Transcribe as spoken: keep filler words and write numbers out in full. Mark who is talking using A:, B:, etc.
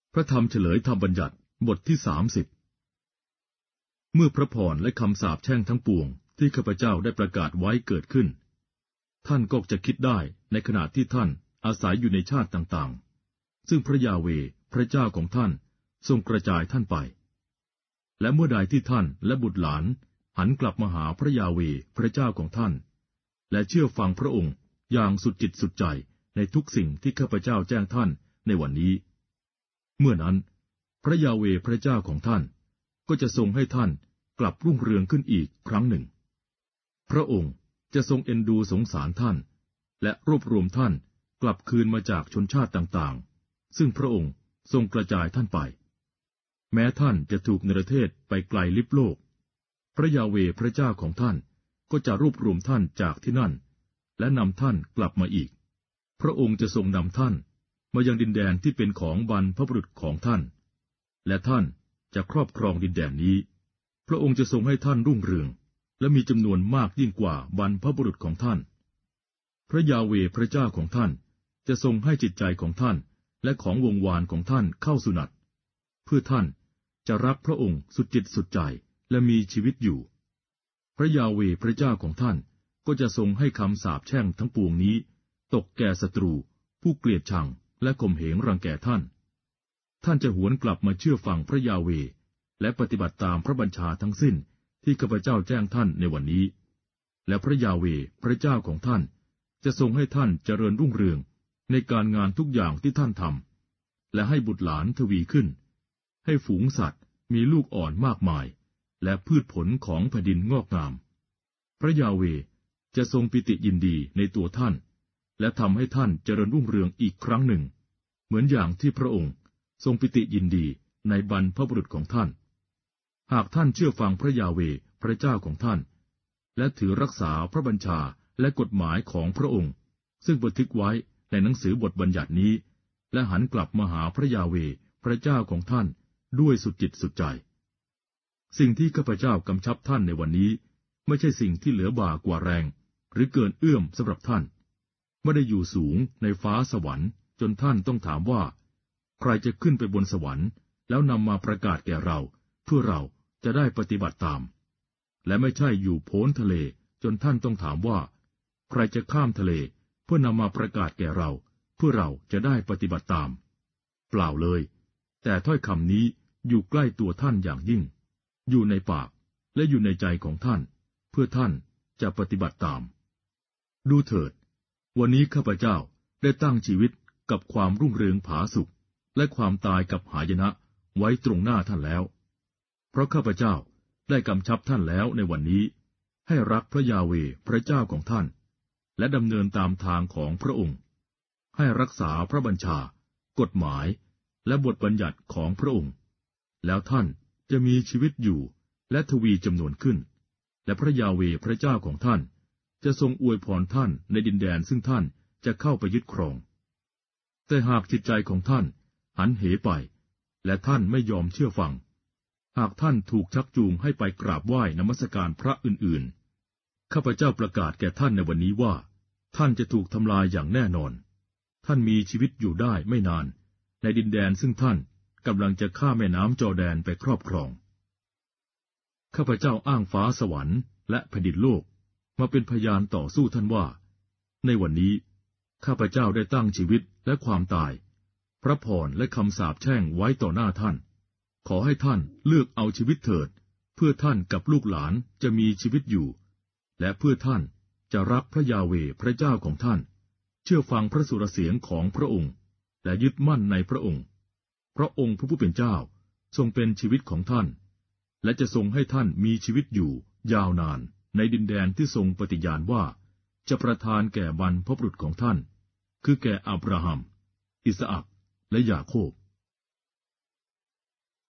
A: พระธรรมเฉลยธรรมบัญญัติบทที่สามสิบเมื่อพระพรและคำสาปแช่งทั้งปวงที่ข้าพเจ้าได้ประกาศไว้เกิดขึ้นท่านก็จะคิดได้ในขณะที่ท่านอาศัยอยู่ในชาติต่างๆซึ่งพระยาเวห์พระเจ้าของท่านทรงกระจายท่านไปและเมื่อใดที่ท่านและบุตรหลานหันกลับมาหาพระยาเวห์พระเจ้าของท่านและเชื่อฟังพระองค์อย่างสุดจิตสุดใจในทุกสิ่งที่ข้าพเจ้าแจ้งท่านในวันนี้เมื่อนั้นพระยาเวห์พระเจ้าของท่านก็จะทรงให้ท่านกลับรุ่งเรืองขึ้นอีกครั้งหนึ่งพระองค์จะทรงเอ็นดูสงสารท่านและรวบรวมท่านกลับคืนมาจากชนชาติต่างๆซึ่งพระองค์ทรงกระจายท่านไปแม้ท่านจะถูกเนรเทศไปไกลลิบโลกพระยาเวห์พระเจ้าของท่านก็จะรวบรวมท่านจากที่นั่นและนำท่านกลับมาอีกพระองค์จะทรงนำท่านมายังดินแดนที่เป็นของบรรพบุรุษของท่านและท่านจะครอบครองดินแดนนี้พระองค์จะทรงให้ท่านรุ่งเรืองและมีจำนวนมากยิ่งกว่าบรรพบุรุษของท่านพระยาเวห์พระเจ้าของท่านจะทรงให้จิตใจของท่านและของวงวานของท่านเข้าสุนัตเพื่อท่านจะรักพระองค์สุดจิตสุดใจและมีชีวิตอยู่พระยาเวห์พระเจ้าของท่านก็จะทรงให้คำสาปแช่งทั้งปวงนี้ตกแก่ศัตรูผู้เกลียดชังและข่มเหงรังแกท่านท่านจะหวนกลับมาเชื่อฟังพระยาเวห์และปฏิบัติตามพระบัญชาทั้งสิ้นที่ข้าพเจ้าแจ้งท่านในวันนี้และพระยาเวห์พระเจ้าของท่านจะทรงให้ท่านเจริญรุ่งเรืองในการงานทุกอย่างที่ท่านทำและให้บุตรหลานทวีขึ้นให้ฝูงสัตว์มีลูกอ่อนมากมายและพืชผลของแผ่นดินงอกงามพระยาเวห์จะทรงปิติยินดีในตัวท่านและทำให้ท่านเจริญรุ่งเรืองอีกครั้งหนึ่งเหมือนอย่างที่พระองค์ทรงปิติยินดีในบรรพบุรุษของท่านหากท่านเชื่อฟังพระยาเวห์พระเจ้าของท่านและถือรักษาพระบัญชาและกฎหมายของพระองค์ซึ่งบันทึกไว้ในหนังสือบทบัญญัตินี้และหันกลับมาหาพระยาเวห์พระเจ้าของท่านด้วยสุดจิตสุดใจสิ่งที่ข้าพเจ้ากำชับท่านในวันนี้ไม่ใช่สิ่งที่เหลือบ่ากว่าแรงหรือเกินเอื้อมสำหรับท่านไม่ได้อยู่สูงในฟ้าสวรรค์จนท่านต้องถามว่าใครจะขึ้นไปบนสวรรค์แล้วนำมาประกาศแก่เราเพื่อเราจะได้ปฏิบัติตามและไม่ใช่อยู่โพ้นทะเลจนท่านต้องถามว่าใครจะข้ามทะเลเพื่อนำมาประกาศแก่เราเพื่อเราจะได้ปฏิบัติตามเปล่าเลยแต่ถ้อยคำนี้อยู่ใกล้ตัวท่านอย่างยิ่งอยู่ในปากและอยู่ในใจของท่านเพื่อท่านจะปฏิบัติตามดูเถิดวันนี้ข้าพเจ้าได้ตั้งชีวิตกับความรุ่งเรืองผาสุกและความตายกับหายนะไว้ตรงหน้าท่านแล้วเพราะข้าพเจ้าได้กำชับท่านแล้วในวันนี้ให้รักพระยาเวห์พระเจ้าของท่านและดำเนินตามทางของพระองค์ให้รักษาพระบัญชากฎหมายและบทบัญญัติของพระองค์แล้วท่านจะมีชีวิตอยู่และทวีจำนวนขึ้นและพระยาเวห์พระเจ้าของท่านจะทรงอวยพรท่านในดินแดนซึ่งท่านจะเข้าไปยึดครองแต่หากจิตใจของท่านหันเหไปและท่านไม่ยอมเชื่อฟังหากท่านถูกชักจูงให้ไปกราบไหว้นมัสการพระอื่นๆข้าพเจ้าประกาศแก่ท่านในวันนี้ว่าท่านจะถูกทำลายอย่างแน่นอนท่านมีชีวิตอยู่ได้ไม่นานในดินแดนซึ่งท่านกำลังจะข้ามแม่น้ำจอร์แดนไปครอบครองข้าพเจ้าอ้างฟ้าสวรรค์และแผ่นดินโลกมาเป็นพยานต่อสู้ท่านว่าในวันนี้ข้าพเจ้าได้ตั้งชีวิตและความตายพระพรและคำสาปแช่งไว้ต่อหน้าท่านขอให้ท่านเลือกเอาชีวิตเถิดเพื่อท่านกับลูกหลานจะมีชีวิตอยู่และเพื่อท่านจะรักพระยาเวห์พระเจ้าของท่านเชื่อฟังพระสุรเสียงของพระองค์และยึดมั่นในพระองค์เพราะองค์พระผู้เป็นเจ้าทรงเป็นชีวิตของท่านและจะทรงให้ท่านมีชีวิตอยู่ยาวนานในดินแดนที่ทรงปฏิญาณว่าจะประทานแก่บรรพบุรุษของท่านคือแก่อับราฮัมอิสอัคและยาโคบ